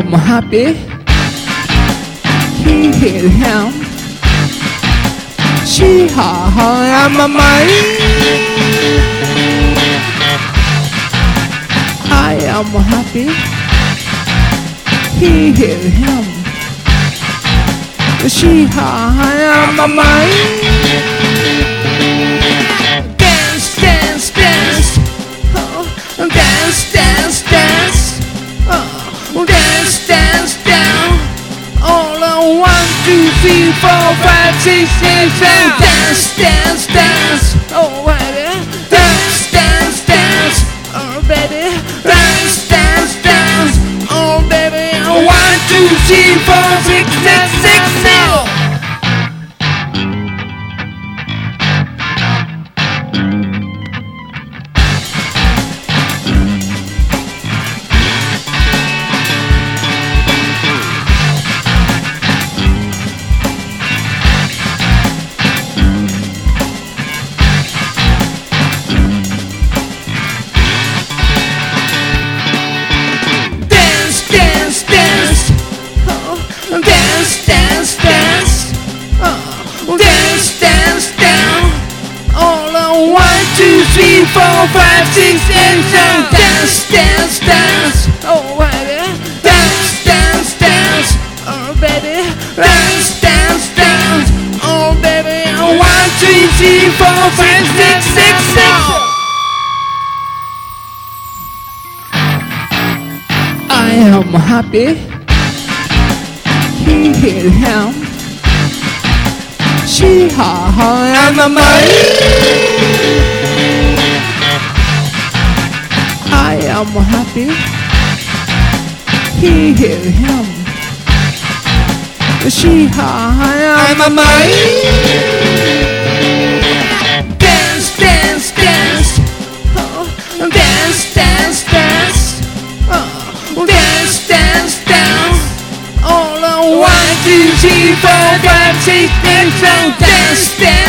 am happy. He hit him. She ha I'm a mind. I am happy. He hit him. She ha I'm a mind. Dance, dance, dance. Oh, dance, dance, dance. Oh, dance, dance, down. All on 1, 2, 3, 4, 5, 6, 7, 8. Dance, dance, dance. Oh, baby. Dance, dance, dance. Oh, baby. Dance, dance, dance. Oh, baby. 1, 2, 3, 4, 6, 7, 6, 7. Dance, dance, dance. Oh, dance, dance, down. All on 1, 2, 3, 4, 5, 6, 7, 8. Dance, dance, dance. Oh, baby. Dance, dance, dance. Oh, baby. Dance, dance, dance. Oh, baby. 1, 2, 3, 4, 5, 6, 6, 7. I am happy. He hit him. She ha I'm a mind. I am happy. He hit him. She ha I'm a mind. Dance, dance, dance. Oh, dance, dance, dance. Oh, dance, dance, down. All on 1, 2, 3, 4, 5, 6, 7, 8. Dance, dance.